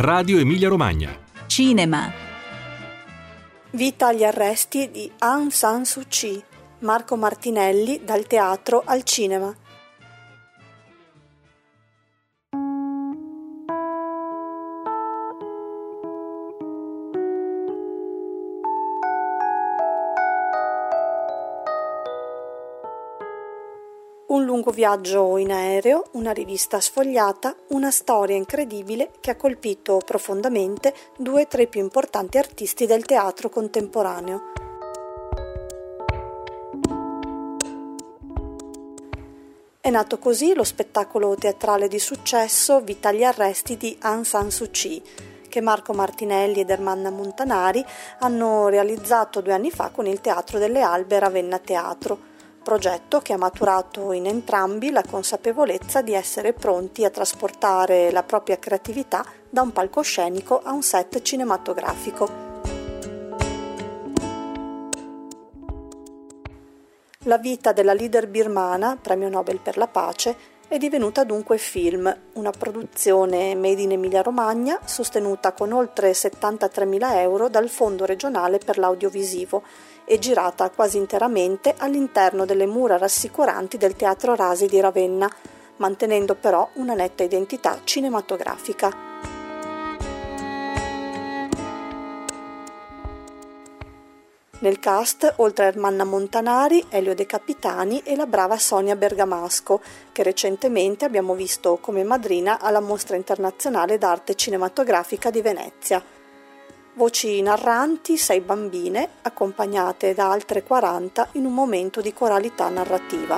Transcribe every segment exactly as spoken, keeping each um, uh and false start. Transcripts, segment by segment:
Radio Emilia Romagna. Cinema. Vita agli arresti di Aung San Suu Kyi, Marco Martinelli, dal teatro al cinema. Un lungo viaggio in aereo, una rivista sfogliata, una storia incredibile che ha colpito profondamente due tra i più importanti artisti del teatro contemporaneo. È nato così lo spettacolo teatrale di successo Vita agli arresti di Aung San Suu Kyi, che Marco Martinelli ed Ermanna Montanari hanno realizzato due anni fa con il Teatro delle Albe Ravenna Teatro, progetto che ha maturato in entrambi la consapevolezza di essere pronti a trasportare la propria creatività da un palcoscenico a un set cinematografico. La vita della leader birmana, premio Nobel per la pace, è divenuta dunque film, una produzione made in Emilia-Romagna sostenuta con oltre settantatremila euro dal Fondo regionale per l'audiovisivo e girata quasi interamente all'interno delle mura rassicuranti del Teatro Rasi di Ravenna, mantenendo però una netta identità cinematografica. Nel cast, oltre a Ermanna Montanari, Elio De Capitani e la brava Sonia Bergamasco, che recentemente abbiamo visto come madrina alla Mostra Internazionale d'Arte Cinematografica di Venezia. Voci narranti, sei bambine, accompagnate da altre quaranta in un momento di coralità narrativa.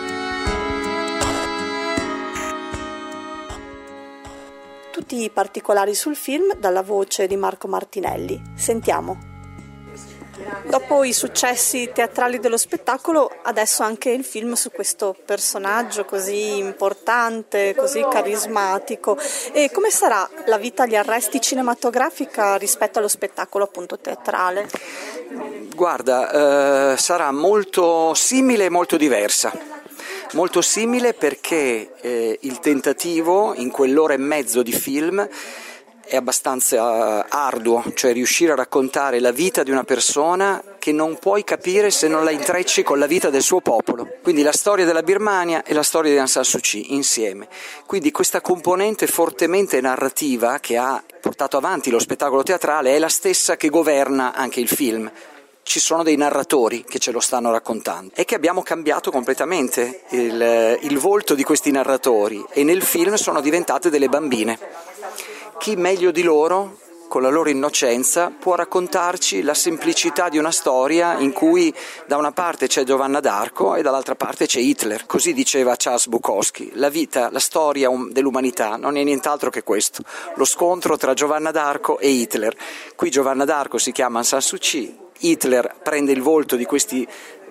Tutti i particolari sul film dalla voce di Marco Martinelli. Sentiamo. Dopo i successi teatrali dello spettacolo, adesso anche il film su questo personaggio così importante, così carismatico. E come sarà la vita agli arresti cinematografica rispetto allo spettacolo appunto teatrale? Guarda, eh, sarà molto simile e molto diversa. Molto simile perché eh, il tentativo in quell'ora e mezzo di film è abbastanza arduo, cioè riuscire a raccontare la vita di una persona che non puoi capire se non la intrecci con la vita del suo popolo. Quindi la storia della Birmania e la storia di Aung San Suu Kyi insieme. Quindi questa componente fortemente narrativa che ha portato avanti lo spettacolo teatrale è la stessa che governa anche il film. Ci sono dei narratori che ce lo stanno raccontando e che abbiamo cambiato completamente il, il volto di questi narratori e nel film sono diventate delle bambine. Chi meglio di loro, con la loro innocenza, può raccontarci la semplicità di una storia in cui da una parte c'è Giovanna d'Arco e dall'altra parte c'è Hitler. Così diceva Charles Bukowski: la vita, la storia dell'umanità non è nient'altro che questo, lo scontro tra Giovanna d'Arco e Hitler. Qui Giovanna d'Arco si chiama Aung San Suu Kyi, Hitler prende il volto di questi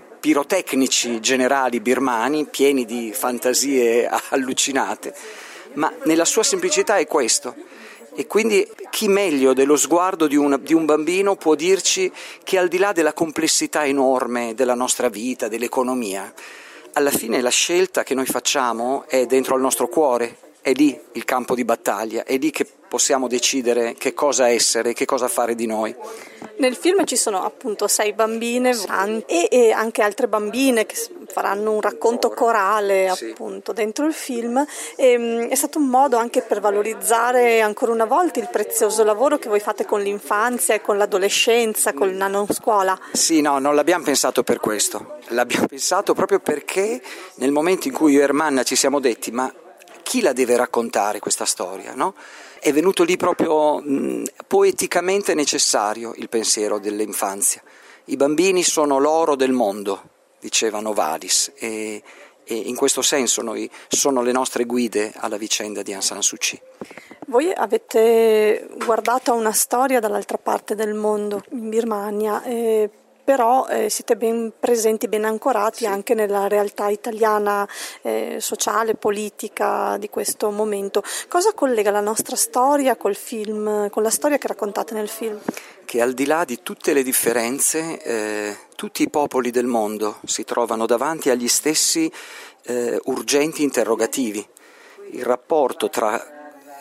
pirotecnici generali birmani pieni di fantasie allucinate, ma nella sua semplicità è questo. E quindi chi meglio dello sguardo di un, di un bambino può dirci che al di là della complessità enorme della nostra vita, dell'economia, alla fine la scelta che noi facciamo è dentro al nostro cuore, è lì il campo di battaglia, è lì che possiamo decidere che cosa essere, che cosa fare di noi. Nel film ci sono appunto sei bambine e, e anche altre bambine che faranno un racconto corale appunto dentro il film. E, è stato un modo anche per valorizzare ancora una volta il prezioso lavoro che voi fate con l'infanzia e con l'adolescenza, con il nano scuola. Sì, no, non l'abbiamo pensato per questo, l'abbiamo pensato proprio perché nel momento in cui io e Ermanna ci siamo detti ma chi la deve raccontare questa storia, no? È venuto lì proprio mh, poeticamente necessario il pensiero dell'infanzia. I bambini sono l'oro del mondo, diceva Novalis, e, e in questo senso noi sono le nostre guide alla vicenda di Aung San Suu Kyi. Voi avete guardato a una storia dall'altra parte del mondo, in Birmania, e però eh, siete ben presenti, ben ancorati sì. anche nella realtà italiana, eh, sociale, politica di questo momento. Cosa collega la nostra storia col film, con la storia che raccontate nel film? Che al di là di tutte le differenze, eh, tutti i popoli del mondo si trovano davanti agli stessi eh, urgenti interrogativi. Il rapporto tra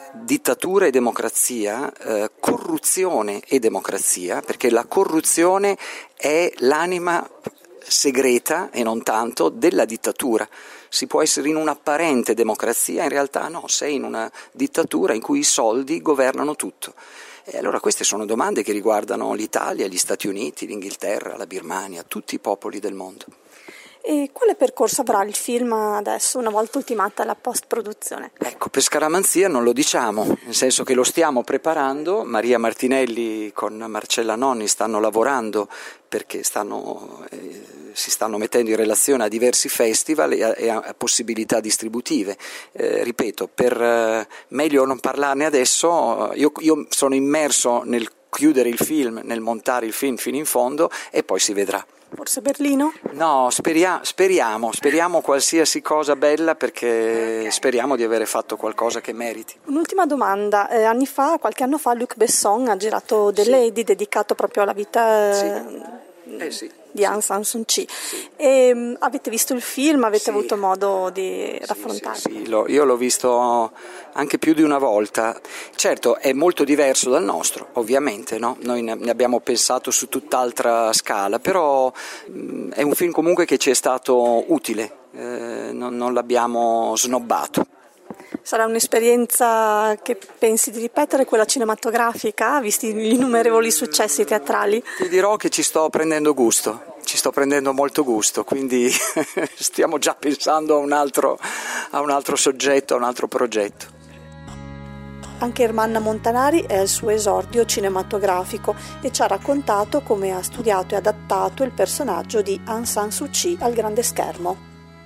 dittatura e democrazia, eh, corruzione e democrazia, perché la corruzione è l'anima segreta e non tanto della dittatura. Si può essere in un'apparente democrazia, in realtà no, sei in una dittatura in cui i soldi governano tutto. E allora queste sono domande che riguardano l'Italia, gli Stati Uniti, l'Inghilterra, la Birmania, tutti i popoli del mondo. E quale percorso avrà il film adesso, una volta ultimata la post-produzione? Ecco, per Scaramanzia non lo diciamo, nel senso che lo stiamo preparando. Maria Martinelli con Marcella Nonni stanno lavorando perché stanno, eh, si stanno mettendo in relazione a diversi festival e a, e a possibilità distributive. Eh, ripeto, per eh, meglio non parlarne adesso, io, io sono immerso nel chiudere il film, nel montare il film fino in fondo e poi si vedrà. Forse Berlino? No, speria- speriamo, speriamo qualsiasi cosa bella perché speriamo di avere fatto qualcosa che meriti. Un'ultima domanda, eh, anni fa, qualche anno fa Luc Besson ha girato The Sì. Lady dedicato proprio alla vita Sì. eh, Eh sì. di Aung San Suu Kyi. E, mh, avete visto il film? Avete Sì. avuto modo di raffrontarlo? Sì, sì, sì, lo, io l'ho visto anche più di una volta. Certo, è molto diverso dal nostro, ovviamente, no? Noi ne abbiamo pensato su tutt'altra scala, però mh, è un film comunque che ci è stato utile, eh, non, non l'abbiamo snobbato. Sarà un'esperienza che pensi di ripetere, quella cinematografica, visti gli innumerevoli successi teatrali? Ti dirò che ci sto prendendo gusto, ci sto prendendo molto gusto, quindi stiamo già pensando a un altro, a un altro soggetto, a un altro progetto. Anche Ermanna Montanari è al suo esordio cinematografico e ci ha raccontato come ha studiato e adattato il personaggio di Aung San Suu Kyi al grande schermo.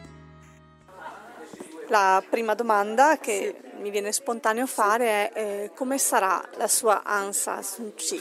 La prima domanda che sì. mi viene spontaneo fare è eh, come sarà la sua Aung San Suu Kyi?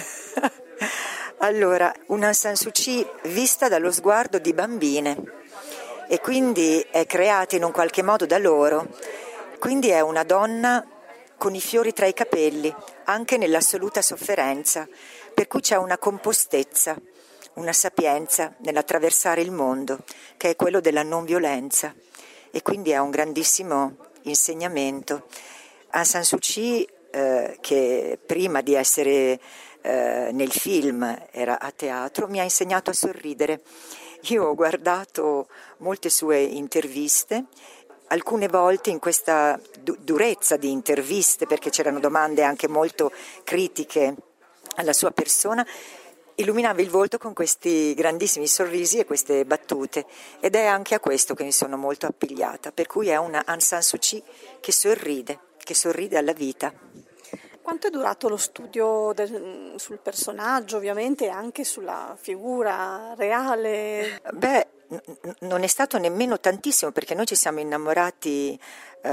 Allora, una Aung San Suu Kyi vista dallo sguardo di bambine e quindi è creata in un qualche modo da loro, quindi è una donna con i fiori tra i capelli, anche nell'assoluta sofferenza, per cui c'è una compostezza, una sapienza nell'attraversare il mondo, che è quello della non violenza. E quindi è un grandissimo insegnamento. Aung San Suu Kyi, eh, che prima di essere eh, nel film era a teatro, mi ha insegnato a sorridere. Io ho guardato molte sue interviste, alcune volte in questa du- durezza di interviste, perché c'erano domande anche molto critiche alla sua persona, illuminava il volto con questi grandissimi sorrisi e queste battute, ed è anche a questo che mi sono molto appigliata, per cui è una Aung San Suu Kyi che sorride, che sorride alla vita. Quanto è durato lo studio del, sul personaggio, ovviamente, e anche sulla figura reale? Beh, n- non è stato nemmeno tantissimo, perché noi ci siamo innamorati eh,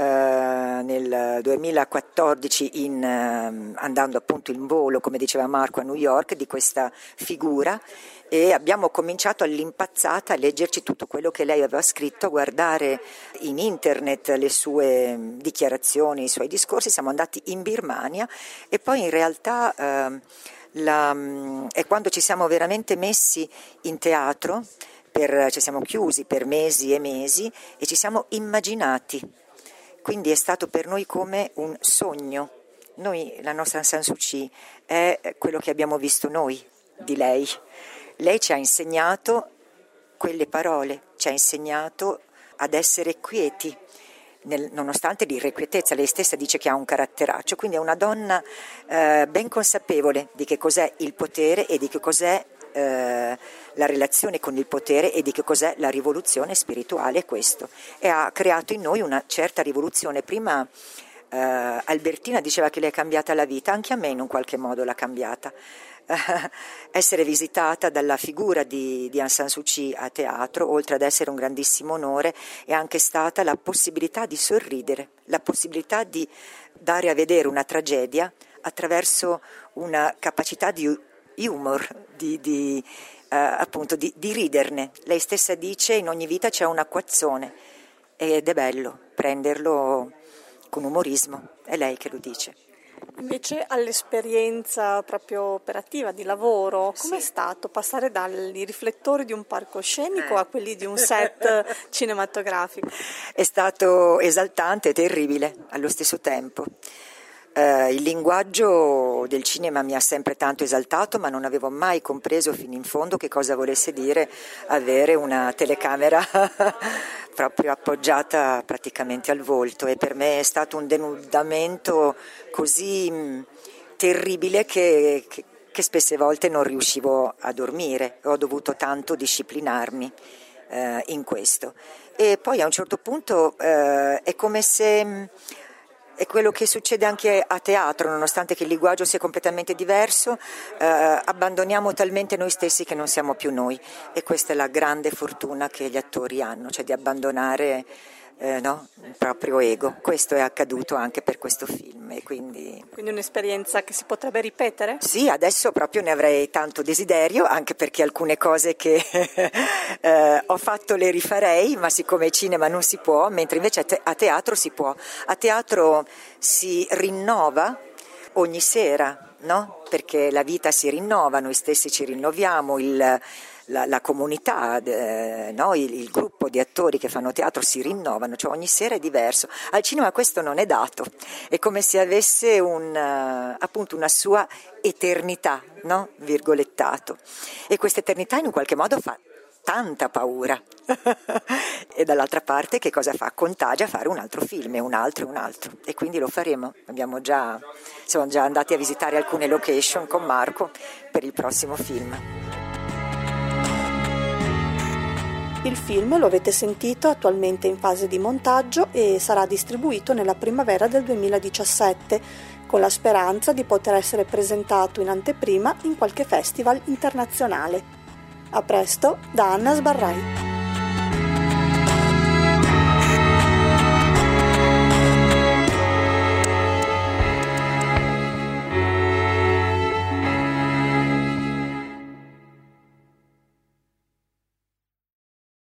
nel duemilaquattordici in, eh, andando appunto in volo, come diceva Marco, a New York, di questa figura, e abbiamo cominciato all'impazzata a leggerci tutto quello che lei aveva scritto, a guardare in internet le sue dichiarazioni, i suoi discorsi. Siamo andati in Birmania e poi in realtà eh, la, è quando ci siamo veramente messi in teatro, per, ci siamo chiusi per mesi e mesi e ci siamo immaginati, quindi è stato per noi come un sogno. Noi, la nostra Aung San Suu Kyi è quello che abbiamo visto noi di lei. Lei ci ha insegnato quelle parole, ci ha insegnato ad essere quieti, nel, nonostante l'irrequietezza. Lei stessa dice che ha un caratteraccio, quindi è una donna eh, ben consapevole di che cos'è il potere e di che cos'è eh, la relazione con il potere e di che cos'è la rivoluzione spirituale, è questo. E ha creato in noi una certa rivoluzione. Prima eh, Albertina diceva che le è cambiata la vita, anche a me in un qualche modo l'ha cambiata. Essere visitata dalla figura di, di Aung San Suu Kyi a teatro, oltre ad essere un grandissimo onore, è anche stata la possibilità di sorridere, la possibilità di dare a vedere una tragedia attraverso una capacità di humor, di, di, eh, appunto di, di riderne. Lei stessa dice: in ogni vita c'è un acquazzone, ed è bello prenderlo con umorismo, è lei che lo dice. Invece all'esperienza proprio operativa di lavoro, com'è sì. stato passare dai riflettori di un palcoscenico eh. a quelli di un set cinematografico? È stato esaltante e terribile allo stesso tempo, Eh, il linguaggio del cinema mi ha sempre tanto esaltato, ma non avevo mai compreso fino in fondo che cosa volesse dire avere una telecamera proprio appoggiata praticamente al volto, e per me è stato un denudamento così mh, terribile che, che, che spesse volte non riuscivo a dormire, ho dovuto tanto disciplinarmi eh, in questo. E poi a un certo punto eh, è come se... Mh, È quello che succede anche a teatro, nonostante che il linguaggio sia completamente diverso, eh, abbandoniamo talmente noi stessi che non siamo più noi, e questa è la grande fortuna che gli attori hanno, cioè di abbandonare eh, no, il proprio ego. Questo è accaduto anche per questo film, e quindi... Quindi un'esperienza che si potrebbe ripetere? Sì, adesso proprio ne avrei tanto desiderio, anche perché alcune cose che eh, ho fatto le rifarei, ma siccome cinema non si può, mentre invece a, te- a teatro si può. A teatro si rinnova ogni sera, no? Perché la vita si rinnova, noi stessi ci rinnoviamo, il... La, la comunità, eh, no? il, il gruppo di attori che fanno teatro si rinnovano, cioè ogni sera è diverso. Al cinema questo non è dato, è come se avesse un, uh, appunto una sua eternità, no? Virgolettato, e questa eternità in un qualche modo fa tanta paura. E dall'altra parte che cosa fa? Contagia a fare un altro film, e un altro e un altro, e quindi lo faremo. Abbiamo già, siamo già andati a visitare alcune location con Marco per il prossimo film. Il film, lo avete sentito, attualmente in fase di montaggio e sarà distribuito nella primavera del duemiladiciassette, con la speranza di poter essere presentato in anteprima in qualche festival internazionale. A presto da Anna Sbarrai.